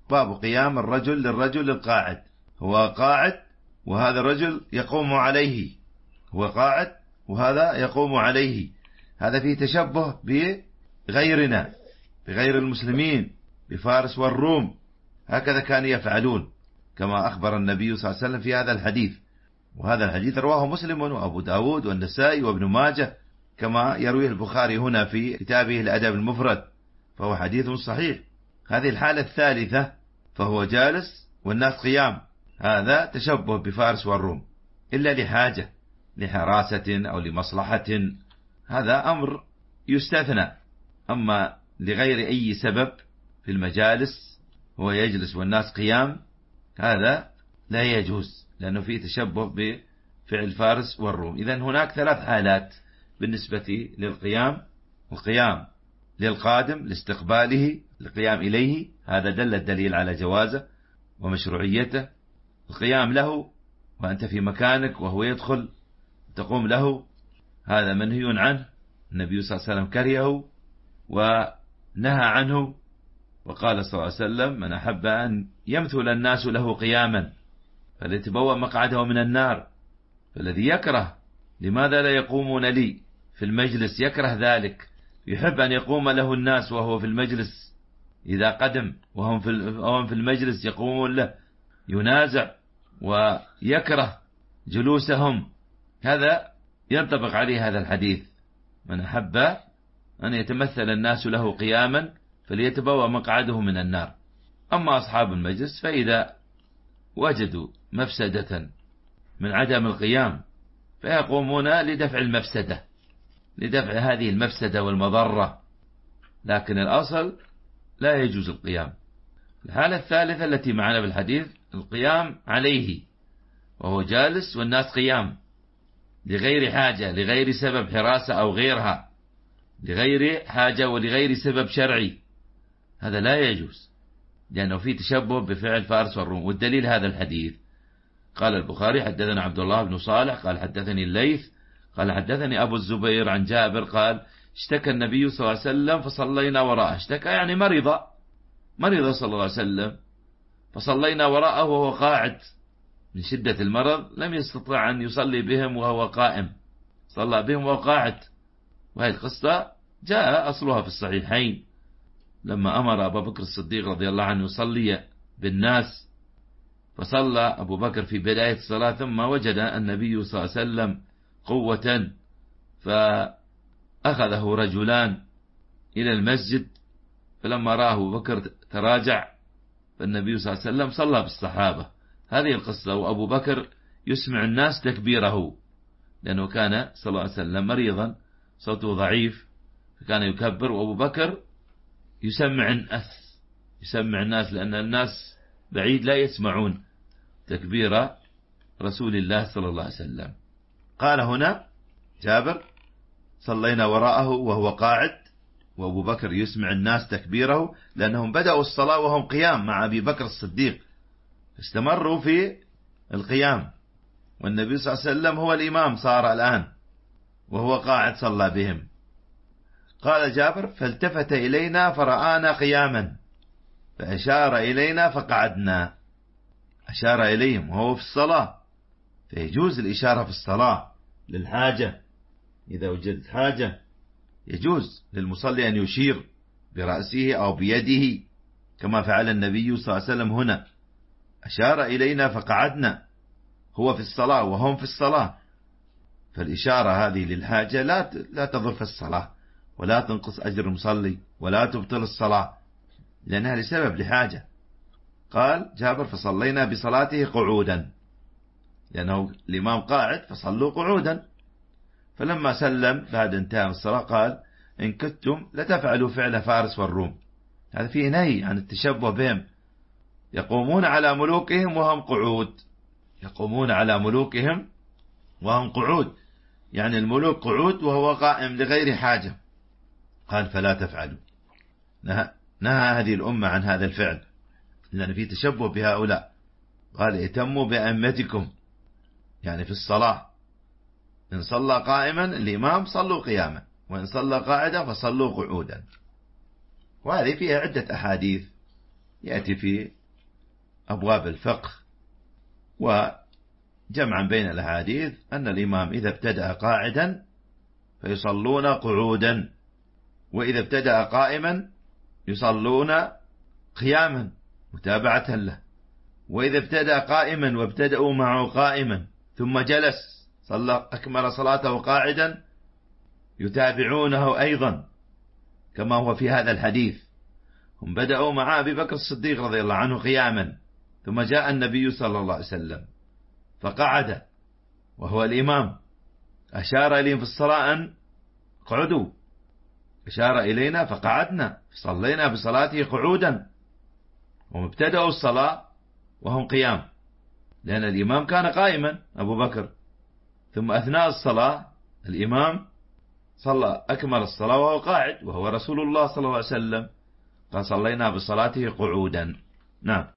باب قيام الرجل للرجل القاعد. هو قاعد وهذا الرجل يقوم عليه، هو قاعد وهذا يقوم عليه. هذا فيه تشبه بغيرنا، بغير المسلمين، بفارس والروم. هكذا كانوا يفعلون كما أخبر النبي صلى الله عليه وسلم في هذا الحديث. وهذا الحديث رواه مسلم وأبو داود والنسائي وابن ماجه، كما يرويه البخاري هنا في كتابه الأدب المفرد، فهو حديث صحيح. هذه الحالة الثالثة، فهو جالس والناس قيام، هذا تشبه بفارس والروم، إلا لحاجة، لحراسة أو لمصلحة، هذا أمر يستثنى. أما لغير أي سبب في المجالس هو يجلس والناس قيام، هذا لا يجوز، لأنه فيه تشبه بفعل فارس والروم. إذن هناك 3 حالات بالنسبة للقيام: القيام للقادم لاستقباله، القيام إليه، هذا دل الدليل على جوازه ومشروعيته. القيام له وأنت في مكانك وهو يدخل تقوم له، هذا منهي عنه، النبي صلى الله عليه وسلم كرهه ونهى عنه، وقال صلى الله عليه وسلم: من أحب أن يمثل الناس له قياما فليتبوأ مقعده من النار. فالذي يكره لماذا لا يقومون لي في المجلس، يكره ذلك، يحب أن يقوم له الناس وهو في المجلس، إذا قدم وهم في المجلس يقومون له، ينازع ويكره جلوسهم. هذا ينطبق عليه هذا الحديث: من أحب أن يتمثل الناس له قياما فليتبوأ مقعده من النار. أما أصحاب المجلس فإذا وجدوا مفسدة من عدم القيام فيقومون لدفع المفسدة، لدفع هذه المفسدة والمضرة، لكن الأصل لا يجوز القيام. الحالة الثالثة التي معنا بالحديث: القيام عليه، وهو جالس والناس قيام لغير حاجة، لغير سبب حراسة أو غيرها، لغير حاجة ولغير سبب شرعي، هذا لا يجوز، لأنه فيه تشبه بفعل فارس والروم. والدليل هذا الحديث: قال البخاري: حدثنا عبد الله بن صالح قال حدثني الليث قال حدثني أبو الزبير عن جابر قال: اشتكى النبي صلى الله عليه وسلم فصلينا وراءه. اشتكى يعني مرض صلى الله عليه وسلم، فصلينا وراءه وهو قاعد، من شدة المرض لم يستطع أن يصلي بهم وهو قائم، صلى بهم وهو قاعد. وهذه القصة جاء أصلها في الصحيحين، لما أمر أبو بكر الصديق رضي الله عنه يصلي بالناس، فصلى أبو بكر في بداية الصلاة، ثم وجد النبي صلى الله عليه وسلم قوة، فأخذه رجلان إلى المسجد، فلما راه أبو بكر تراجع، فالنبي صلى الله عليه وسلم صلى بالصحابة. هذه القصة. وأبو بكر يسمع الناس تكبيره، لأنه كان صلى الله عليه وسلم مريضا صوته ضعيف، فكان يكبر، وأبو بكر يسمع الناس، لأن الناس بعيد لا يسمعون تكبير رسول الله صلى الله عليه وسلم. قال هنا جابر: صلينا وراءه وهو قاعد، وأبو بكر يسمع الناس تكبيره، لأنهم بدأوا الصلاة وهم قيام مع أبي بكر الصديق، استمروا في القيام، والنبي صلى الله عليه وسلم هو الإمام صار الآن، وهو قاعد صلى بهم. قال جابر: فالتفت إلينا فرآنا قياما فأشار إلينا فقعدنا. أشار إليهم وهو في الصلاة، فيجوز الإشارة في الصلاة للحاجة، إذا وجدت حاجة يجوز للمصلي أن يشير برأسه أو بيده، كما فعل النبي صلى الله عليه وسلم هنا، أشار إلينا فقعدنا، هو في الصلاة وهم في الصلاة. فالإشارة هذه للحاجة لا تضر في الصلاة، ولا تنقص أجر المصلي، ولا تبطل الصلاة، لأنها لسبب لحاجة. قال جابر: فصلينا بصلاته قعودا، لأنه الإمام قاعد فصلوا قعودا. فلما سلم بعد انتهاء الصلاة قال: إن كنتم لتفعلوا فعل فارس والروم. هذا فيه نهي عن التشبه بهم، يقومون على ملوكهم وهم قعود، يقومون على ملوكهم وهم قعود، يعني الملوك قعود وهو قائم لغير حاجة. قال: فلا تفعلوا. نهى هذه الأمة عن هذا الفعل، لأن فيه تشبه بهؤلاء. قال: ائتموا بأئمتكم، يعني في الصلاة، إن صلى قائما الإمام صلوا قياما، وإن صلى قاعدا فصلوا قعودا. وهذه فيها عدة أحاديث، يأتي في أبواب الفقه. وجمعا بين الأحاديث أن الإمام إذا ابتدأ قاعدا فيصلون قعودا، وإذا ابتدأ قائما يصلون قياما متابعة له، وإذا ابتدأ قائما وابتدأوا معه قائما ثم جلس صلى أكمل صلاته قاعدا يتابعونه أيضا كما هو في هذا الحديث. هم بدأوا مع أبي بكر الصديق رضي الله عنه قياما، ثم جاء النبي صلى الله عليه وسلم فقعد وهو الإمام، أشار إليهم في الصلاة أن قعدوا، أشار إلينا فقعدنا صلينا بصلاته قعودا، هم ابتدأوا الصلاة وهم قيام، لأن الإمام كان قائما أبو بكر، ثم أثناء الصلاة الإمام صلى أكمل الصلاة وهو قاعد، وهو رسول الله صلى الله عليه وسلم، قال صلينا بصلاته قعودا. نعم.